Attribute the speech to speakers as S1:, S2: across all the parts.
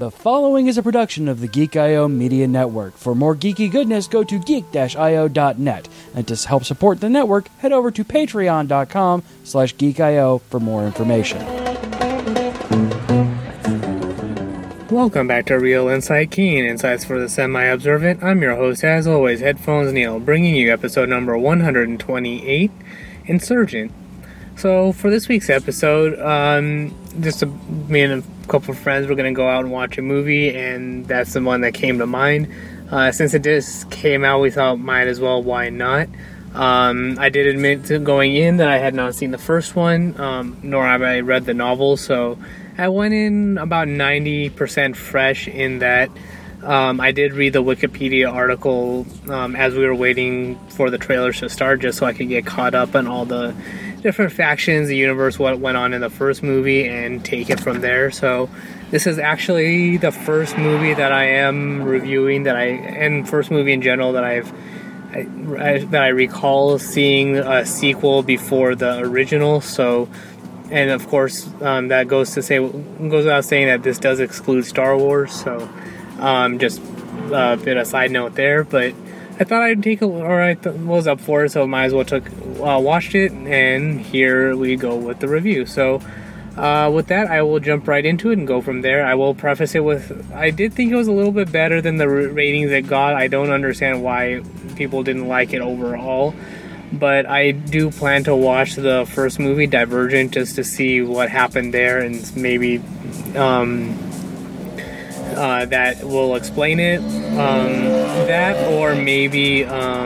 S1: The following is a production of the Geek.io Media Network. For more geeky goodness, go to geek-io.net. And to help support the network, head over to patreon.com/geekio for more information.
S2: Welcome back to Real Insight, Keen Insights for the Semi-Observant. I'm your host, as always, Headphones Neil, bringing you episode number 128, Insurgent. So, for this week's episode, me and a couple of friends were going to go out and watch a movie, and that's the one that came to mind. Since it just came out, we thought, might as well, why not? I did admit to going in that I had not seen the first one, nor have I read the novel, so I went in about 90% fresh in that. I did read the Wikipedia article as we were waiting for the trailers to start, just so I could get caught up on all the different factions, the universe, what went on in the first movie, and take it from there. So this is actually the first movie that I am reviewing, and first movie in general that I recall seeing a sequel before the original. So, and of course, that goes without saying that this does exclude Star Wars. So, just a bit of side note there, but I thought I'd was up for it, so might as well watched it, and here we go with the review. So, with that, I will jump right into it and go from there. I will preface it with, I did think it was a little bit better than the ratings it got. I don't understand why people didn't like it overall, but I do plan to watch the first movie, Divergent, just to see what happened there, and maybe that will explain it. That, or maybe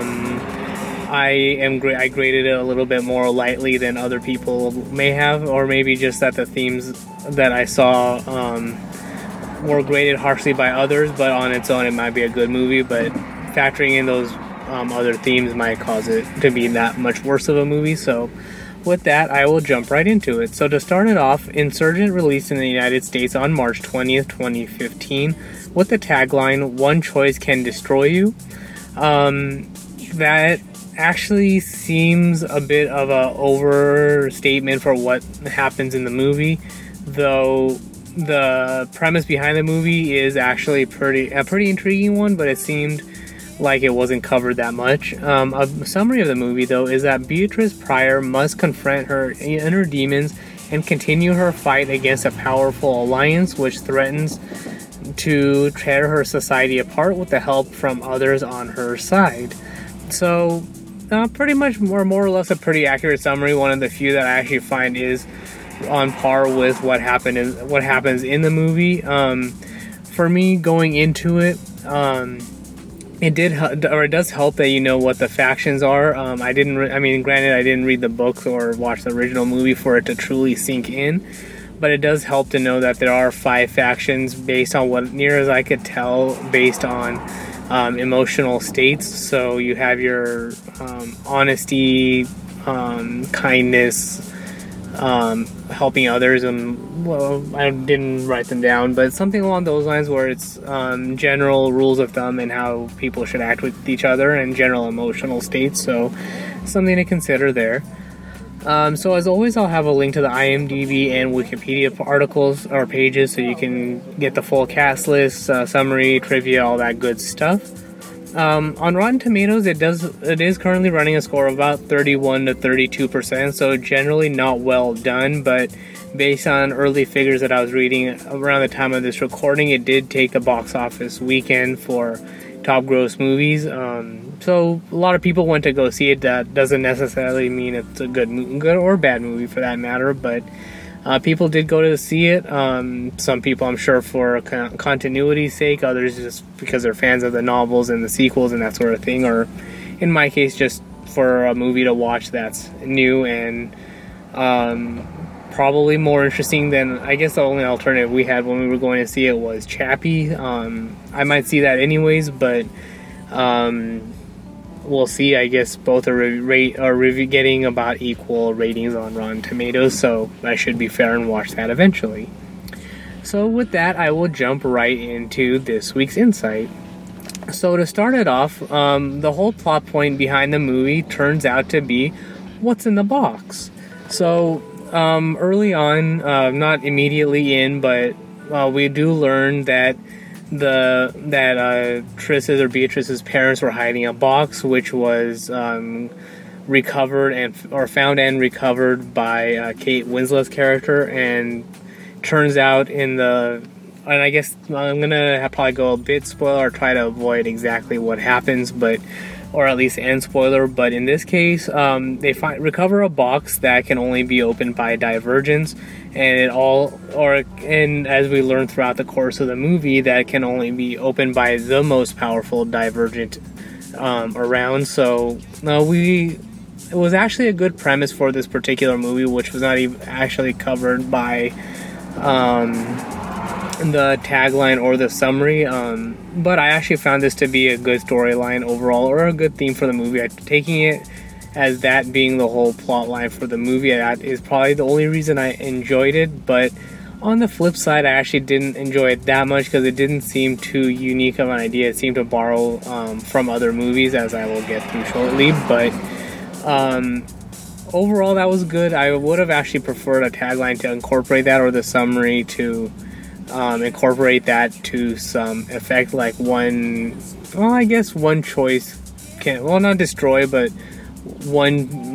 S2: I graded it a little bit more lightly than other people may have, or maybe just that the themes that I saw were graded harshly by others, but on its own it might be a good movie, but factoring in those other themes might cause it to be that much worse of a movie. So with that, I will jump right into it. So to start it off, Insurgent released in the United States on March 20th, 2015, with the tagline, "One choice can destroy you." That actually seems a bit of a overstatement for what happens in the movie, though the premise behind the movie is actually a pretty intriguing one, but it seemed like it wasn't covered that much. A summary of the movie, though, is that Beatrice Pryor must confront her inner demons and continue her fight against a powerful alliance which threatens to tear her society apart with the help from others on her side. So, pretty much more or less a pretty accurate summary. One of the few that I actually find is on par with what happens in the movie. For me, going into it, it does help that you know what the factions are. Granted, I didn't read the books or watch the original movie for it to truly sink in, but it does help to know that there are 5 factions based on what, near as I could tell, based on emotional states. So you have your honesty, kindness, helping others, and I didn't write them down, but something along those lines, where it's general rules of thumb and how people should act with each other and general emotional states. So something to consider there. So as always, I'll have a link to the IMDb and Wikipedia articles or pages, so you can get the full cast list, summary, trivia, all that good stuff. On Rotten Tomatoes, it is currently running a score of about 31 to 32%, so generally not well done, but based on early figures that I was reading around the time of this recording, it did take the box office weekend for top gross movies. So a lot of people went to go see it. That doesn't necessarily mean it's a good or bad movie for that matter, but people did go to see it. Some people, I'm sure, for continuity's sake, others just because they're fans of the novels and the sequels and that sort of thing, or in my case, just for a movie to watch that's new and probably more interesting than, I guess the only alternative we had when we were going to see it was Chappie. I might see that anyways, but we'll see. I guess both are getting about equal ratings on Rotten Tomatoes, so I should be fair and watch that eventually. So with that, I will jump right into this week's insight. So to start it off, the whole plot point behind the movie turns out to be what's in the box. So early on, not immediately in, but we do learn that Triss's or Beatrice's parents were hiding a box, which was recovered or found and recovered by Kate Winslet's character, and turns out and I guess I'm gonna probably go a bit spoiler or try to avoid exactly what happens, or at least end spoiler. But in this case, they recover a box that can only be opened by divergence, and as we learn throughout the course of the movie, that can only be opened by the most powerful divergent around. So it was actually a good premise for this particular movie, which was not even actually covered by the tagline or the summary, but I actually found this to be a good storyline overall, or a good theme for the movie. Taking it as that being the whole plot line for the movie, that is probably the only reason I enjoyed it. But on the flip side, I actually didn't enjoy it that much because it didn't seem too unique of an idea. It seemed to borrow from other movies, as I will get through shortly. But overall, that was good. I would have actually preferred a tagline to incorporate that, or the summary to incorporate that to some effect, like one choice can, not destroy, but one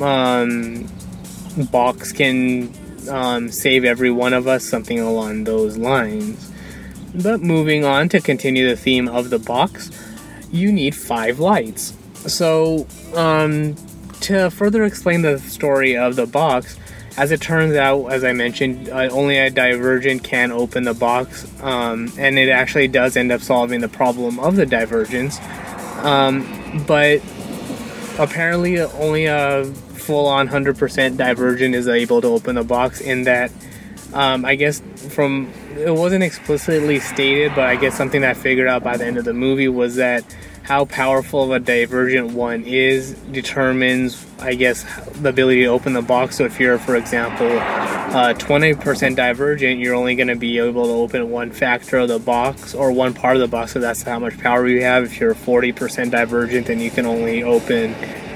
S2: box can save every one of us, something along those lines. But moving on to continue the theme of the box, you need 5 lights. So to further explain the story of the box, as it turns out, as I mentioned, only a divergent can open the box, and it actually does end up solving the problem of the divergence. But apparently only a full-on 100% divergent is able to open the box, in that, I guess it wasn't explicitly stated, but I guess something that I figured out by the end of the movie was that how powerful of a divergent one is determines, I guess, the ability to open the box. So if you're, for example, 20% divergent, you're only going to be able to open one factor of the box, or one part of the box, so that's how much power you have. If you're 40% divergent, then you can only open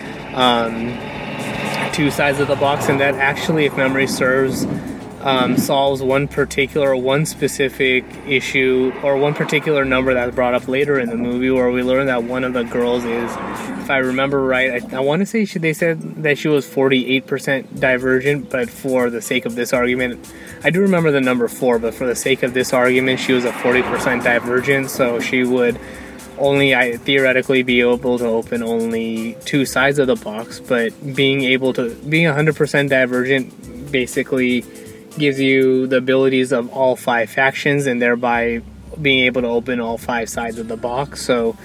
S2: 2 sides of the box, and that actually, if memory serves, solves one specific issue, or one particular number that's brought up later in the movie, where we learn that one of the girls is, if I remember right, I want to say they said that she was 48% divergent, but for the sake of this argument, I do remember the number 4, but for the sake of this argument, she was a 40% divergent, so she would only theoretically be able to open only 2 sides of the box. But being 100% divergent basically gives you the abilities of all 5 factions, and thereby being able to open all 5 sides of the box. So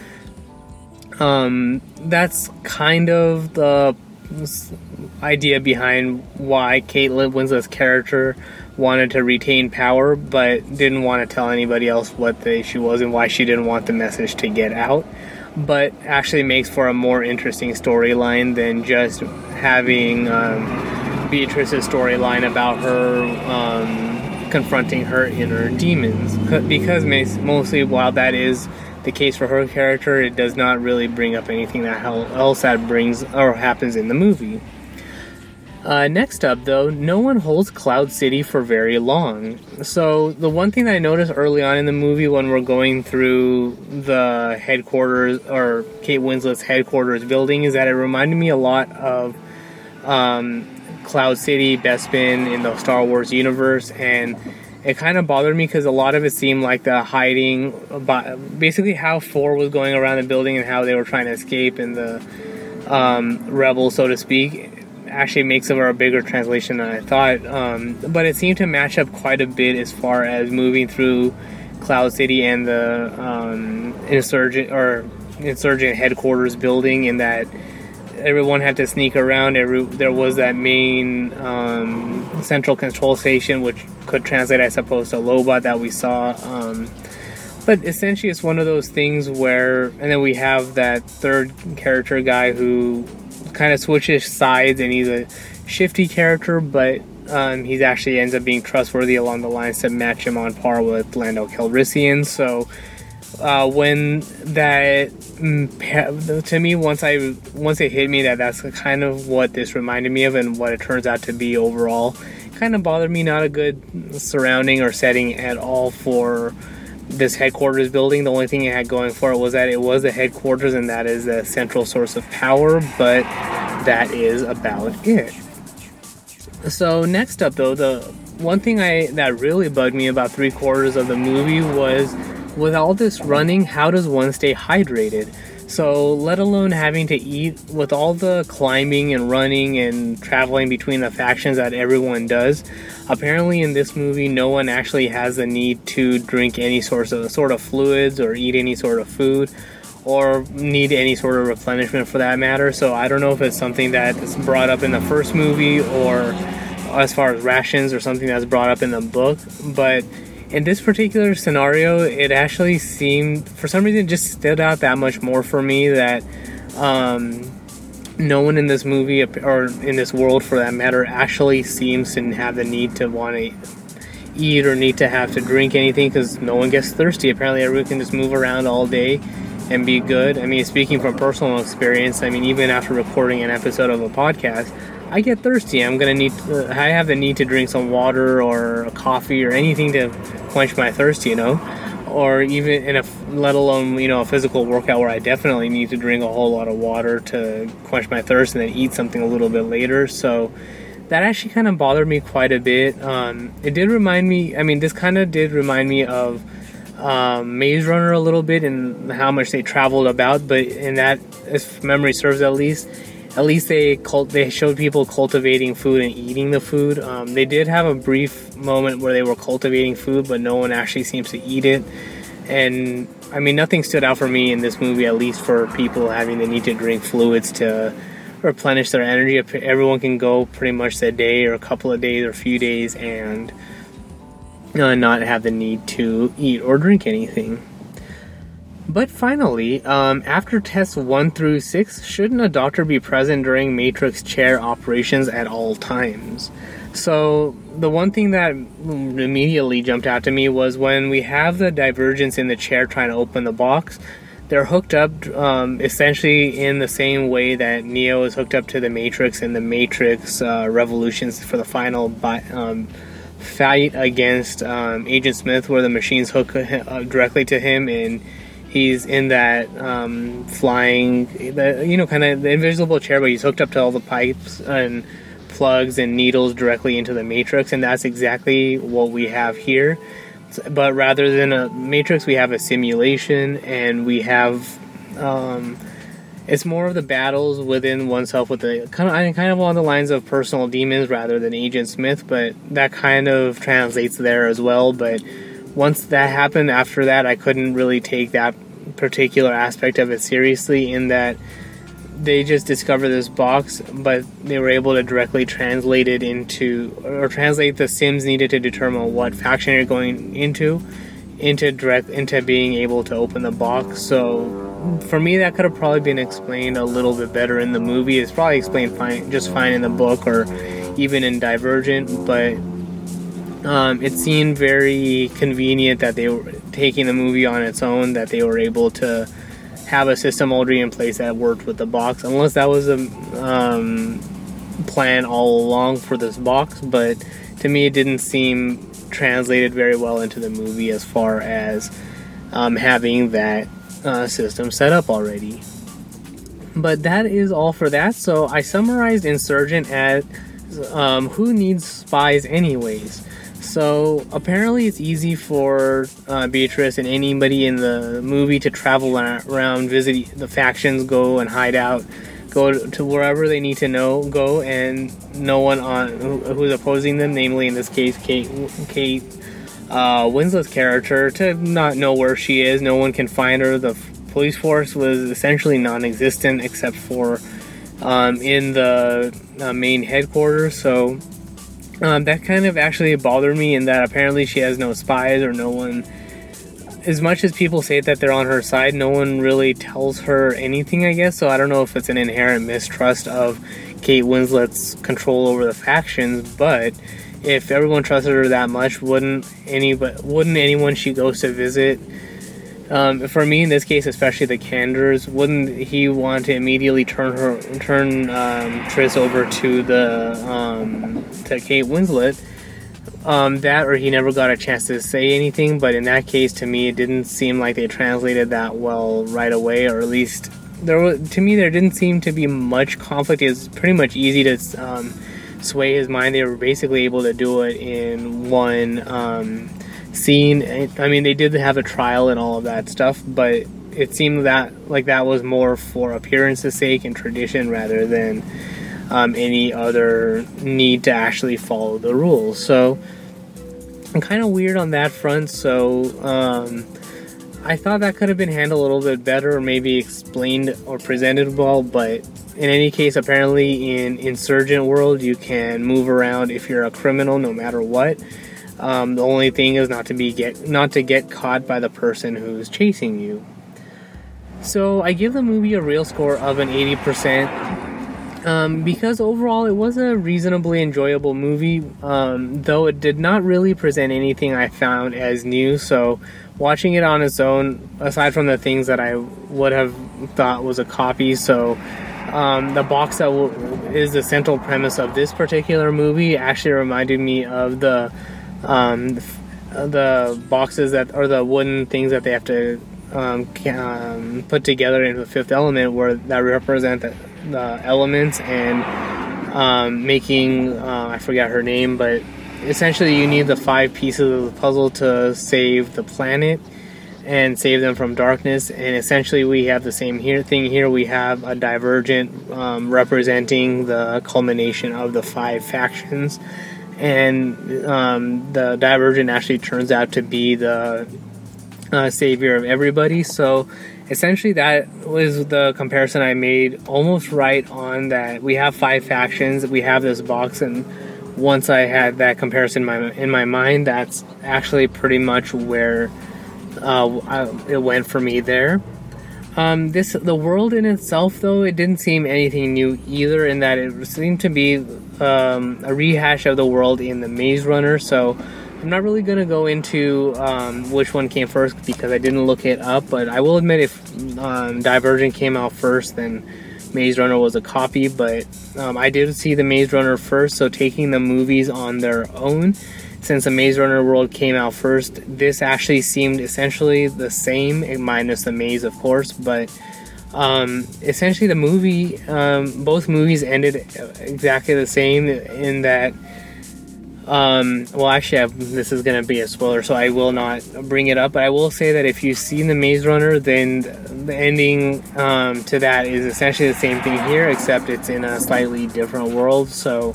S2: that's kind of the idea behind why Kate Winslet's character wanted to retain power, but didn't want to tell anybody else what the issue was and why she didn't want the message to get out. But actually makes for a more interesting storyline than just having Beatrice's storyline about her confronting her inner demons, because mostly while that is the case for her character, it does not really bring up anything else that brings or happens in the movie. Next up, though, no one holds Cloud City for very long. So the one thing that I noticed early on in the movie, when we're going through the headquarters, or Kate Winslet's headquarters building, is that it reminded me a lot of Cloud City, Bespin in the Star Wars universe, and it kind of bothered me because a lot of it seemed like the hiding, basically how 4 was going around the building and how they were trying to escape, and the rebels, so to speak, actually makes for a bigger translation than I thought. But it seemed to match up quite a bit as far as moving through Cloud City and the insurgent headquarters building, in that everyone had to sneak around. There was that main central control station, which could translate, I suppose, to Lobot, that we saw. But essentially, it's one of those things where, and then we have that third character guy who kind of switches sides, and he's a shifty character, but he actually ends up being trustworthy along the lines to match him on par with Lando Calrissian. So when that, to me, once it hit me that that's kind of what this reminded me of, and what it turns out to be overall, kind of bothered me. Not a good surrounding or setting at all for this headquarters building. The only thing it had going for it was that it was the headquarters, and that is the central source of power, but that is about it. So next up, though, the one thing that really bugged me about 3/4 of the movie was, with all this running, how does one stay hydrated? So, let alone having to eat, with all the climbing and running and traveling between the factions that everyone does, apparently in this movie no one actually has the need to drink any sort of fluids or eat any sort of food or need any sort of replenishment for that matter. So I don't know if it's something that's brought up in the first movie or as far as rations or something that's brought up in the book, but in this particular scenario, it actually seemed, for some reason, it just stood out that much more for me that no one in this movie, or in this world for that matter, actually seems to have the need to want to eat or need to have to drink anything, because no one gets thirsty. Apparently everyone can just move around all day and be good. I mean, speaking from personal experience, I mean, even after recording an episode of a podcast, I get thirsty. I have the need to drink some water or a coffee or anything to quench my thirst, or even let alone, a physical workout where I definitely need to drink a whole lot of water to quench my thirst and then eat something a little bit later. So that actually kind of bothered me quite a bit. It did remind me, this kind of did remind me of Maze Runner a little bit and how much they traveled about, but in that, if memory serves at least they showed people cultivating food and eating the food. They did have a brief moment where they were cultivating food, but no one actually seems to eat it. And nothing stood out for me in this movie, at least for people having the need to drink fluids to replenish their energy. Everyone can go pretty much a day or a couple of days or a few days and not have the need to eat or drink anything. But finally, after tests 1 through 6, shouldn't a doctor be present during Matrix chair operations at all times? So the one thing that immediately jumped out to me was when we have the divergence in the chair trying to open the box, they're hooked up essentially in the same way that Neo is hooked up to the Matrix in the Matrix Revolutions for the final fight against Agent Smith, where the machines hook directly to him and he's in that flying, kind of the invisible chair, but he's hooked up to all the pipes and plugs and needles directly into the Matrix, and that's exactly what we have here. But rather than a Matrix, we have a simulation, and we have it's more of the battles within oneself with the kind of along the lines of personal demons rather than Agent Smith, but that kind of translates there as well. But once that happened, after that, I couldn't really take that particular aspect of it seriously, in that they just discovered this box, but they were able to directly translate it translate the sims needed to determine what faction you're going into being able to open the box. So for me, that could have probably been explained a little bit better in the movie. It's probably explained just fine in the book or even in Divergent, but it seemed very convenient that they were taking the movie on its own, that they were able to have a system already in place that worked with the box, unless that was a plan all along for this box. But to me, it didn't seem translated very well into the movie as far as having that system set up already. But that is all for that. So I summarized Insurgent as who needs spies anyways? So apparently it's easy for Beatrice and anybody in the movie to travel around, visit the factions, go and hide out, go to wherever they need to go, and no one who's opposing them, namely in this case Kate Winslet's character, to not know where she is. No one can find her. The police force was essentially non-existent except for in the main headquarters. So that kind of actually bothered me, in that apparently she has no spies or no one. As much as people say that they're on her side, no one really tells her anything, I guess. So I don't know if it's an inherent mistrust of Kate Winslet's control over the factions, but if everyone trusted her that much, wouldn't anyone she goes to visit, for me in this case, especially the Kanders, wouldn't he want to immediately turn Triss over to Kate Winslet? That or he never got a chance to say anything, but in that case, to me, it didn't seem like they translated that well right away, or at least to me, there didn't seem to be much conflict. It's pretty much easy to sway his mind. They were basically able to do it in one scene. I mean, they did have a trial and all of that stuff, but it seemed that was more for appearance's sake and tradition rather than any other need to actually follow the rules. So I'm kind of weird on that front. So I thought that could have been handled a little bit better, or maybe explained or presented well. But in any case, apparently in Insurgent World, you can move around if you're a criminal, no matter what. The only thing is not to get caught by the person who's chasing you. So I give the movie a real score of an 80%. Because overall it was a reasonably enjoyable movie, though it did not really present anything I found as new. So watching it on its own, aside from the things that I would have thought was a copy, so the box that is the central premise of this particular movie actually reminded me of the boxes that, or the wooden things that they have to put together in the Fifth Element, where that represent the elements and making I forgot her name, but essentially you need the 5 pieces of the puzzle to save the planet and save them from darkness. And essentially we have the same thing here. We have a Divergent representing the culmination of the 5 factions, and the Divergent actually turns out to be the savior of everybody. So essentially that was the comparison I made, almost right on that. We have 5 factions, we have this box, and once I had that comparison in my mind, that's actually pretty much where it went for me there. The world in itself, though, it didn't seem anything new either, in that it seemed to be a rehash of the world in the Maze Runner. So I'm not really going to go into which one came first because I didn't look it up, but I will admit if Divergent came out first, then Maze Runner was a copy. But I did see the Maze Runner first, so taking the movies on their own, since the Maze Runner world came out first, this actually seemed essentially the same, minus the maze, of course. But essentially the movie, both movies ended exactly the same, in that well, actually, this is going to be a spoiler, so I will not bring it up, but I will say that if you've seen the Maze Runner, then the ending to that is essentially the same thing here, except it's in a slightly different world. So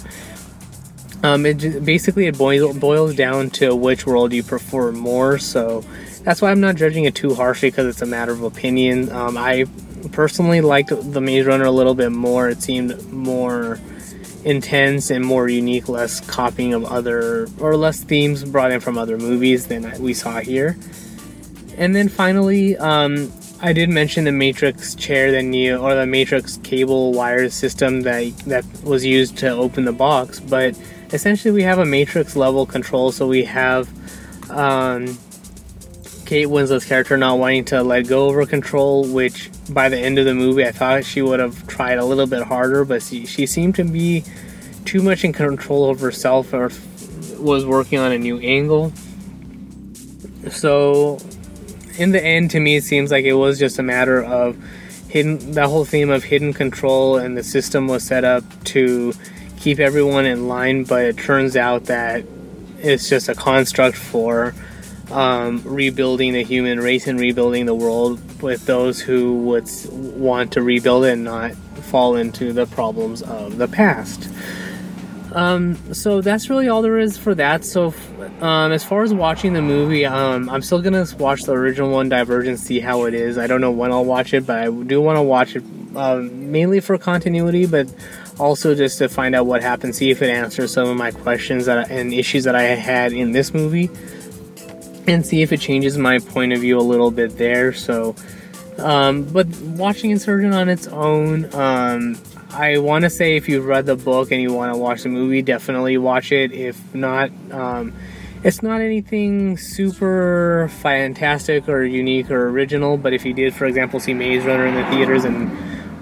S2: it boils down to which world you prefer more. So that's why I'm not judging it too harshly, because it's a matter of opinion. I personally liked the Maze Runner a little bit more. It seemed more intense and more unique, less copying of less themes brought in from other movies than we saw here. And then finally, I did mention the Matrix chair that Neo, or the Matrix cable wire system that was used to open the box, but essentially we have a Matrix level control. So we have Kate Winslet's character not wanting to let go of her control, which by the end of the movie I thought she would have tried a little bit harder, but she seemed to be too much in control of herself, or was working on a new angle. So in the end, to me, it seems like it was just a matter of the whole theme of hidden control, and the system was set up to keep everyone in line, but it turns out that it's just a construct for rebuilding the human race and rebuilding the world with those who would want to rebuild it and not fall into the problems of the past. So that's really all there is for that. So as far as watching the movie, I'm still gonna watch the original one, Divergent, see how it is. I don't know when I'll watch it, but I do want to watch it mainly for continuity, but also just to find out what happened, see if it answers some of my questions and issues that I had in this movie, and see if it changes my point of view a little bit there. So but watching Insurgent on its own, I want to say if you've read the book and you want to watch the movie, definitely watch it. If not, it's not anything super fantastic or unique or original, but if you did, for example, see Maze Runner in the theaters and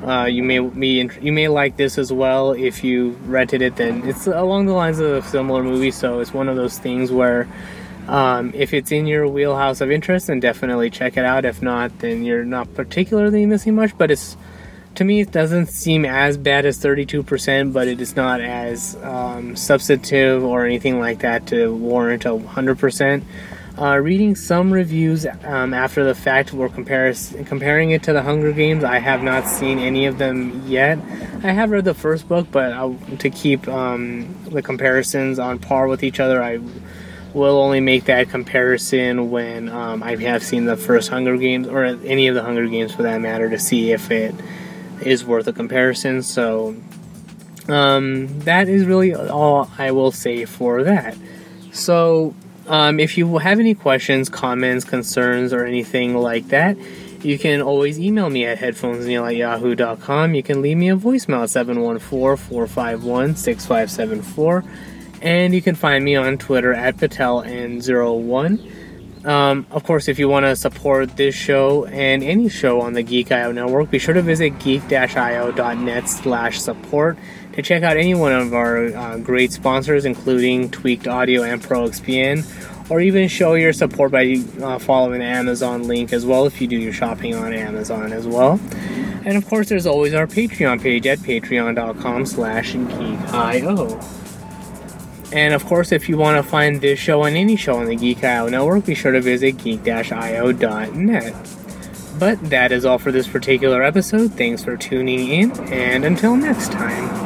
S2: You may like this as well. If you rented it, then it's along the lines of a similar movie. So it's one of those things where if it's in your wheelhouse of interest, then definitely check it out. If not, then you're not particularly missing much. But to me, it doesn't seem as bad as 32%, but it is not as substantive or anything like that to warrant a 100%. Reading some reviews after the fact were comparing it to the Hunger Games. I have not seen any of them yet. I have read the first book, but to keep the comparisons on par with each other, I will only make that comparison when I have seen the first Hunger Games, or any of the Hunger Games for that matter, to see if it is worth a comparison. So that is really all I will say for that. So if you have any questions, comments, concerns, or anything like that, you can always email me at headphonesneil@yahoo.com. You can leave me a voicemail at 714-451-6574. And you can find me on Twitter at PatelN01. Of course, if you want to support this show and any show on the Geek.io network, be sure to visit geek-io.net/support to check out any one of our great sponsors, including Tweaked Audio and ProXPN, or even show your support by following the Amazon link as well if you do your shopping on Amazon as well. And of course, there's always our Patreon page at patreon.com/geekio. And of course, if you want to find this show and any show on the Geek.io network, be sure to visit geek-io.net. But that is all for this particular episode. Thanks for tuning in, and until next time.